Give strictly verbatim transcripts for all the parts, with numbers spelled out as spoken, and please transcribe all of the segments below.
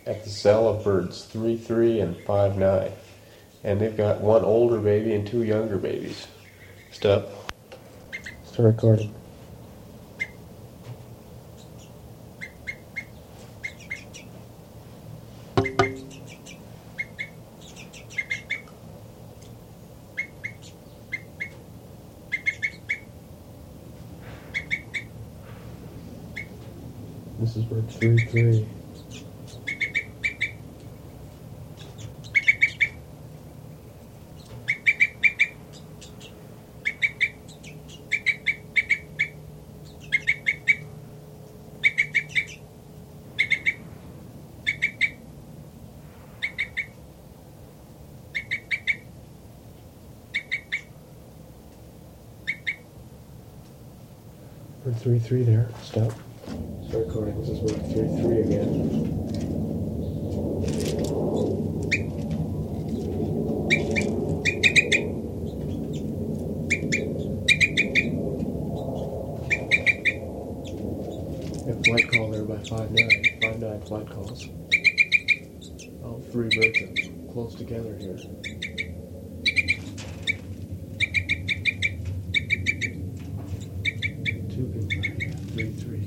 at the cell of birds three three and five nine. And they've got one older baby and two younger babies. Stop. Start recording. This is bird three three. Bird three three there. Stop. Start recording. This is bird three three again. Got flight call there by five nine. five nine flight calls. All three birds are close together here. Tubing by three three.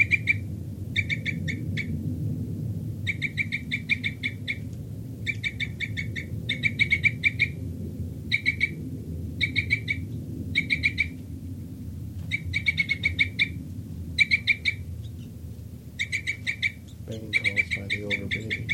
Begging calls by the older baby.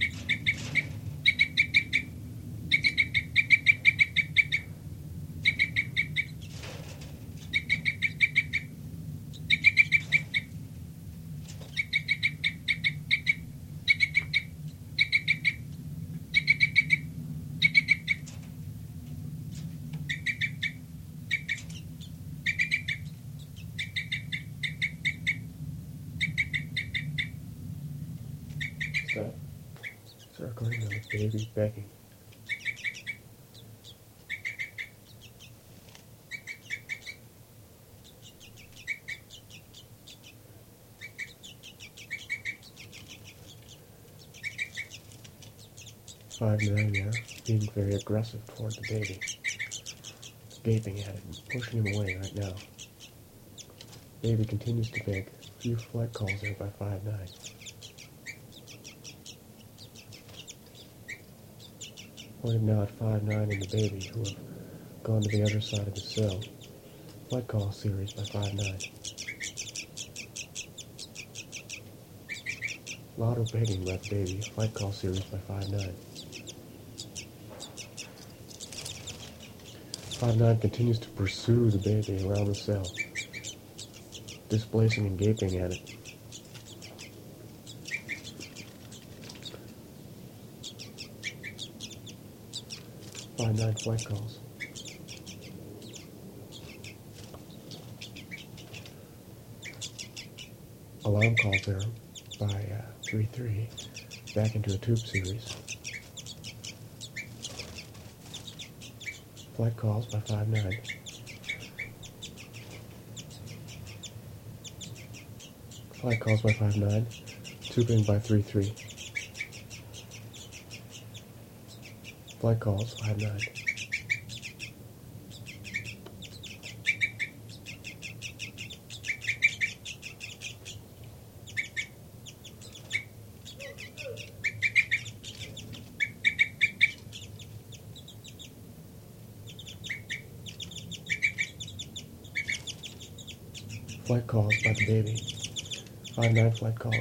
Stop. Start recording now with baby begging. Five nine there, being very aggressive toward the baby. Gaping at it and pushing him away right now. Baby continues to beg. A few flight calls there by five nine. Pointing now at five nine and the baby, who have gone to the other side of the cell. Flight call series by five nine. Louder begging by the baby. Flight call series by five nine. five nine continues to pursue the baby around the cell, displacing and gaping at it. five nine flight calls. Alarm calls there by uh, three three, back into a tube series. Flight calls by five nine. Flight calls by five nine. Tubing by three three. Flight calls five nine. Flight calls by the baby. five nine flight calls.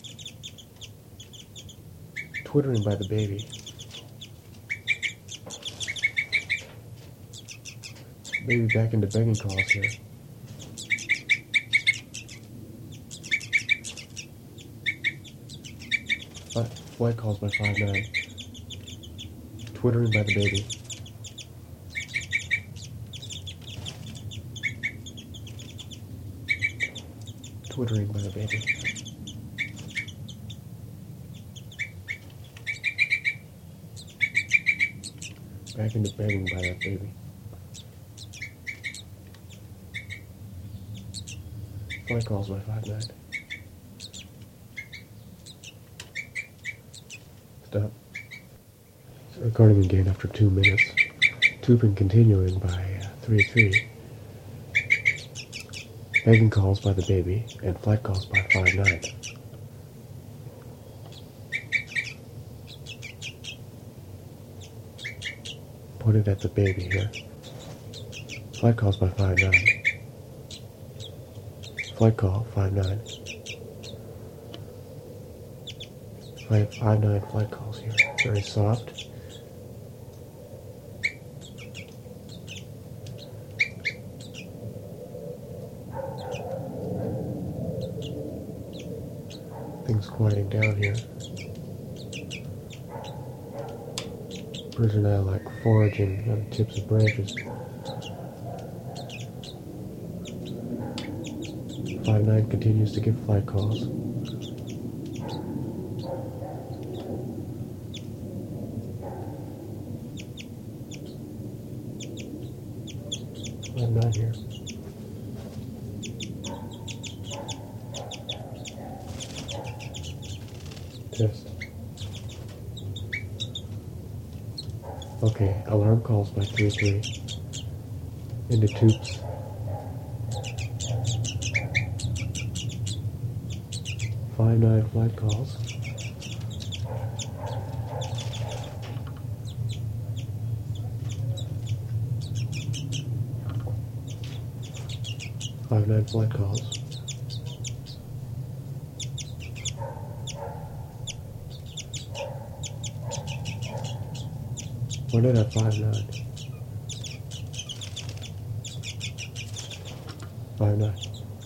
Twittering by the baby. Baby back into begging calls here. Flight, flight calls by five nine. Twittering by the baby. Twittering by the baby. Back into begging by that baby. Flight calls by five nine. Stop. So recording again after two minutes. Tubing continuing by uh, three three. Begging calls by the baby, and flight calls by five nine. Pointed at the baby here. Flight calls by five nine. Flight call five nine. Five, five nine flight calls here. Very soft. Things quieting down here. Birds are now like foraging on the tips of branches. five nine continues to give flight calls. five nine here. Test. Okay, alarm calls by three three. Into tubes. five nine flight calls. five nine flight calls. One in at five nine. five nine.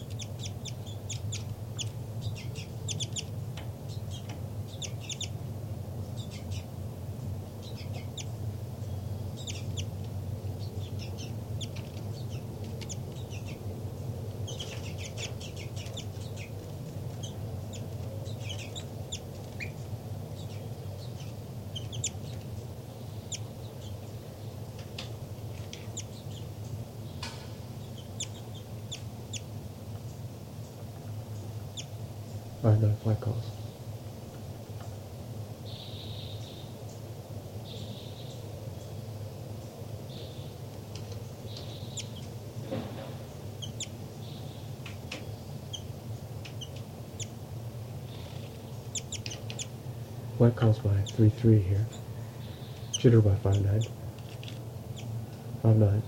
five nine flight calls. Flight calls by three three here. Jitter by five nine. five nine.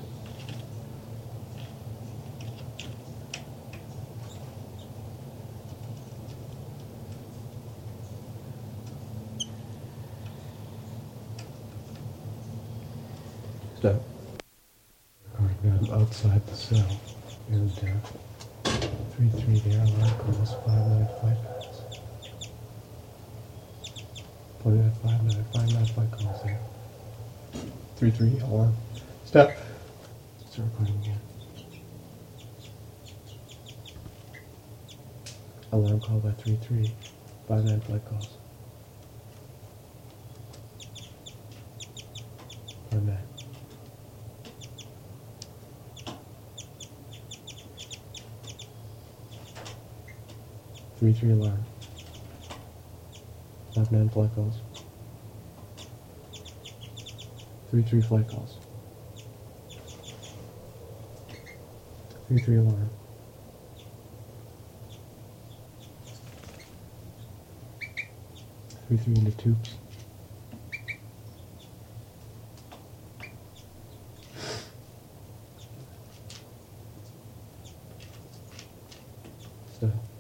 Stop. Alright, now I'm outside the cell. And uh, three three there, alarm calls, five nine flight calls. Pointed at five nine, five nine flight calls there. three three, alarm. Stop. Start recording again. Alarm call by three three, five nine flight calls. five nine. three three alarm. five nine flight calls. three three flight calls. three three alarm. three three into tubes. So